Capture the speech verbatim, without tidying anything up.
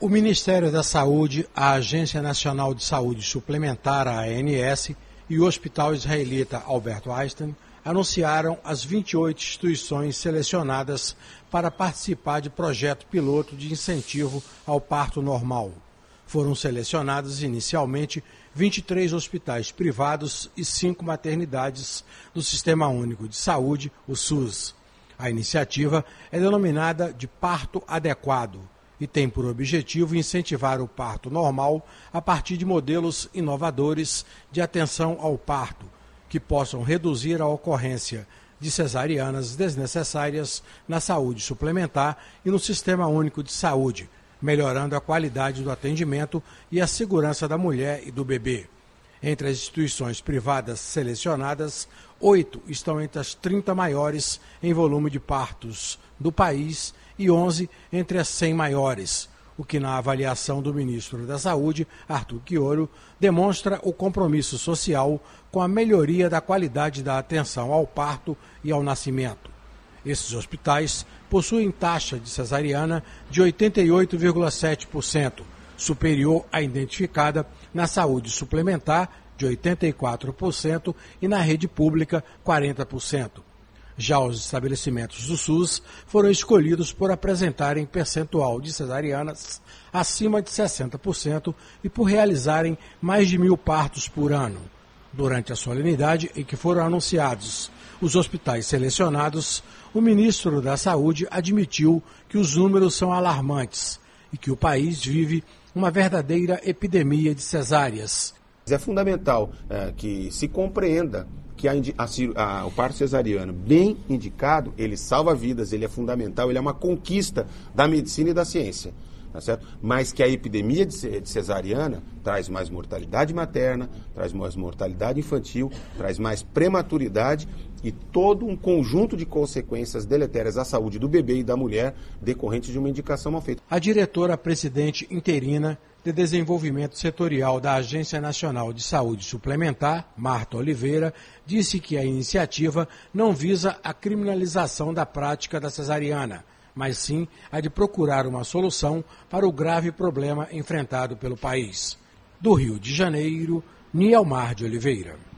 O Ministério da Saúde, a Agência Nacional de Saúde Suplementar, a A N S, e o Hospital Israelita Albert Einstein anunciaram as vinte e oito instituições selecionadas para participar de projeto piloto de incentivo ao parto normal. Foram selecionados inicialmente vinte e três hospitais privados e cinco maternidades do Sistema Único de Saúde, o SUS. A iniciativa é denominada de Parto Adequado e tem por objetivo incentivar o parto normal a partir de modelos inovadores de atenção ao parto, que possam reduzir a ocorrência de cesarianas desnecessárias na saúde suplementar e no Sistema Único de Saúde, melhorando a qualidade do atendimento e a segurança da mulher e do bebê. Entre as instituições privadas selecionadas, oito estão entre as trinta maiores em volume de partos do país e onze entre as cem maiores, o que, na avaliação do ministro da Saúde, Arthur Quioro, demonstra o compromisso social com a melhoria da qualidade da atenção ao parto e ao nascimento. Esses hospitais possuem taxa de cesariana de oitenta e oito vírgula sete por cento, superior à identificada na saúde suplementar, de oitenta e quatro por cento, e na rede pública, quarenta por cento. Já os estabelecimentos do SUS foram escolhidos por apresentarem percentual de cesarianas acima de sessenta por cento e por realizarem mais de mil partos por ano. Durante a solenidade em que foram anunciados os hospitais selecionados, o ministro da Saúde admitiu que os números são alarmantes e que o país vive uma verdadeira epidemia de cesáreas. É fundamental é, que se compreenda que a, a, a, o parto cesariano bem indicado, ele salva vidas, ele é fundamental, ele é uma conquista da medicina e da ciência, tá certo? Mas que a epidemia de, de cesariana traz mais mortalidade materna, traz mais mortalidade infantil, traz mais prematuridade e todo um conjunto de consequências deletérias à saúde do bebê e da mulher decorrentes de uma indicação mal feita. A diretora-presidente interina de Desenvolvimento Setorial da Agência Nacional de Saúde Suplementar, Marta Oliveira, disse que a iniciativa não visa a criminalização da prática da cesariana, mas sim a de procurar uma solução para o grave problema enfrentado pelo país. Do Rio de Janeiro, Nielmar de Oliveira.